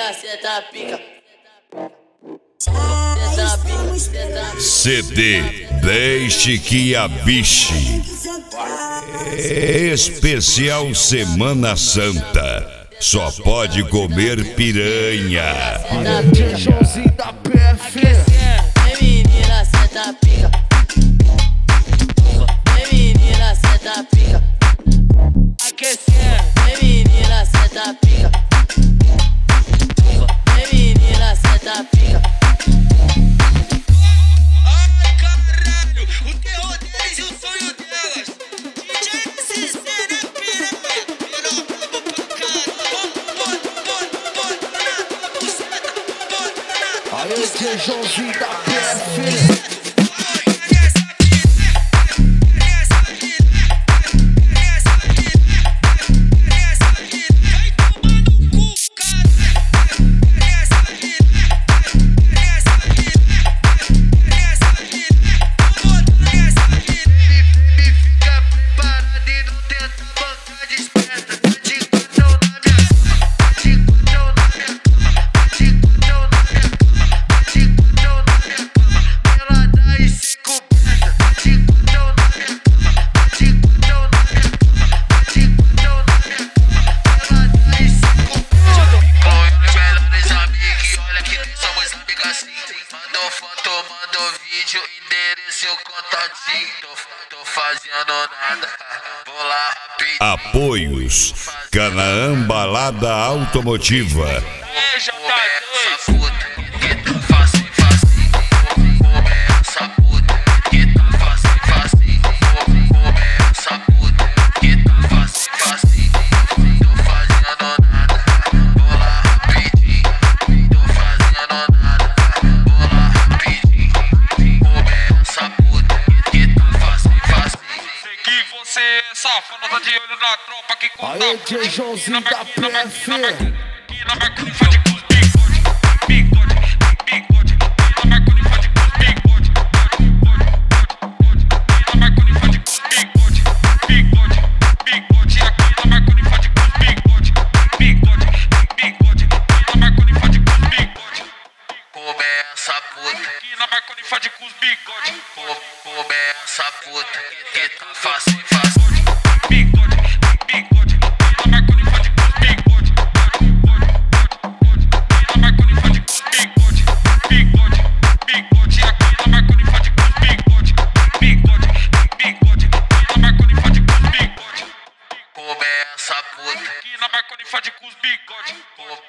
Senta pica. Senta pica, senta pica. CD Deixe que a biche. Especial Semana Santa. Só pode comer piranha. Joãozinho da PF. Vem menina, senta pica. Vem menina, senta pica. Vem menina, senta pica. Vem menina, senta pica. Ai caralho, o terror deles e o sonho delas. DJ SC na piranha. Piroca pra caralho. Bota na buceta. Bota na Aê, DJ Joãozinho da PF. Mandou foto, mandou vídeo, endereço o contatinho. Tô fazendo nada, vou lá rapidinho. Apoios Canaã Balada Automotiva. Começa puta, que tá fácil, facinho. Começa puta, que tá fácil, facinho. Começa puta, que tá fácil, facinho. Tô fazendo nada, vou lá rapidinho. Tô fazendo nada, vou lá rapidinho. Começa puta, que tá fácil, facinho. Sei que você é safado, tá de olho na tropa que conta. Aê, DJ Joãozinho da PF. Que na Marconi fode com os bigode, bigode, bigode. Que na Marconi fode com os bigode, que na Marconi fode com os bigode, bigode, bigode. Aqui na Marconi fode com os bigode, bigode, bigode. Que na Marconi fode com os bigode, Começa puta, que na Marconi fode com os bigode. começa puta, que tá fácil, facinho. Bigode, bigode, que na Marconi fode com os bigode, que na Marconi fode com os bigode, bigode, bigode. Aqui na Marconi fode com os bigode, bigode, bigode. Que na Marconi fode com os bigode, Começa puta, que na Marconi fode com os bigode.